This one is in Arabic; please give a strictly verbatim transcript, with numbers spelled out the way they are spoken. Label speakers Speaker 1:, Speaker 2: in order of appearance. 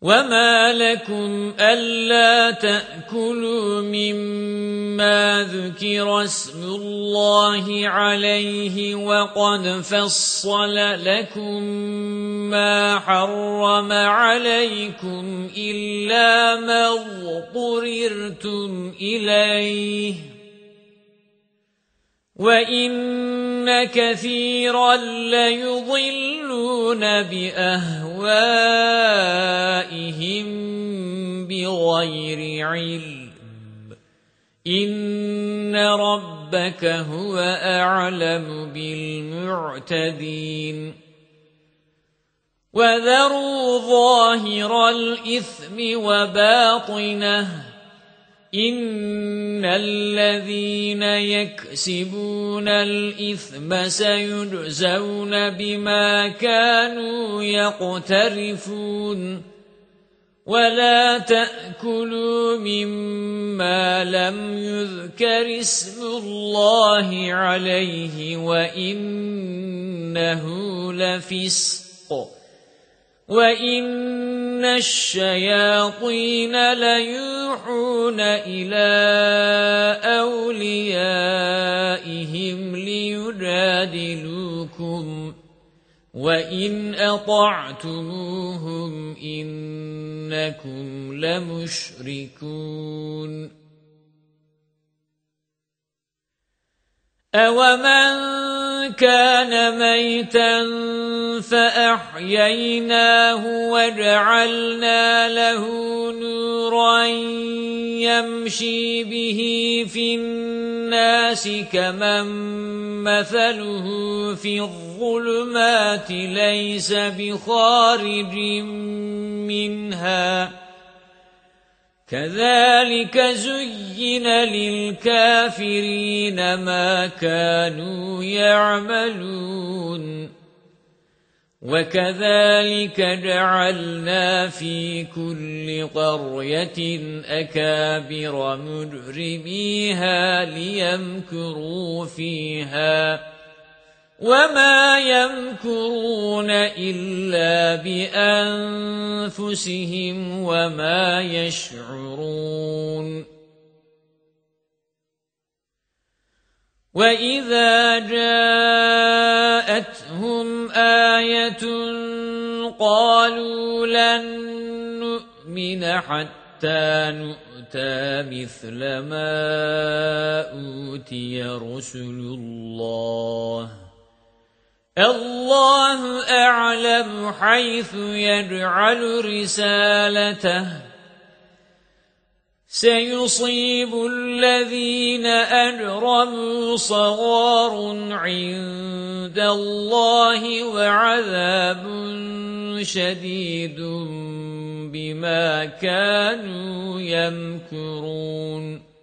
Speaker 1: وَمَا لَكُمْ أَلَّا تَأْكُلُوا مِمَّا ذُكِرَ اسْمُ اللَّهِ عَلَيْهِ وَقَدْ فَصَّلَ لَكُم مَّا حَرَّمَ عَلَيْكُمْ إِلَّا مَا اضْطُرِرْتُمْ إِلَيْهِ وَإِنَّ كَثِيرًا لَّيُضِلُّونَ بِأَهْوَائِهِم بِغَيْرِ عِلْمٍ إِنَّ رَبَّكَ هُوَ أَعْلَمُ بِالْمُعْتَدِينَ وَذَرُوا ظَاهِرَ الْإِثْمِ وَبَاطِنَهُ إِنَّ الَّذِينَ يَكْسِبُونَ الْإِثْمَ سَيُجْزَوْنَ بِمَا كَانُوا يَقْتَرِفُونَ وَلَا تَأْكُلُوا مِمَّا لَمْ يُذْكَرِ اسْمُ اللَّهِ عَلَيْهِ وَإِنَّهُ لَفِسْقٌ وَإِنَّ الشَّيَاطِينَ لَيُوحُونَ إِلَى أَوْلِيَائِهِمْ لِيُجَادِلُوكُمْ وَإِنْ أَطَعْتُمُوهُمْ إِنَّكُمْ لَمُشْرِكُونَ أَوَمَنْ كَانَ مَيْتًا فَأَحْيَيْنَاهُ وَجَعَلْنَا لَهُ نُورًا يَمْشِي بِهِ فِي النَّاسِ كَمَنْ مَثَلُهُ فِي الظُّلُمَاتِ لَيْسَ بِخَارِجٍ مِنْهَا كَذَلِكَ زُيِّنَ لِلْكَافِرِينَ مَا كَانُوا يَعْمَلُونَ وَكَذَلِكَ جَعَلْنَا فِي كُلِّ قَرْيَةٍ أَكَابِرَ مُجْرِمِيهَا لِيَمْكُرُوا فِيهَا وَمَا يَمْكُرُونَ إِلَّا بِأَنفُسِهِمْ وَمَا يَشْعُرُونَ وَإِذَا جَاءَتْهُمْ آيَةٌ قَالُوا لَن نُّؤْمِنَ حَتَّى نُؤْتَىٰ مِثْلَ مَا أُوتِيَ رُسُلُ اللَّهِ اللَّهُ أَعْلَمُ حَيْثُ يَجْعَلُ رِسَالَتَهُ سَيُصِيبُ الَّذِينَ أَجْرَمُوا صَغَارٌ عِندَ اللَّهِ وَعَذَابٌ شَدِيدٌ بِمَا كَانُوا يَمْكُرُونَ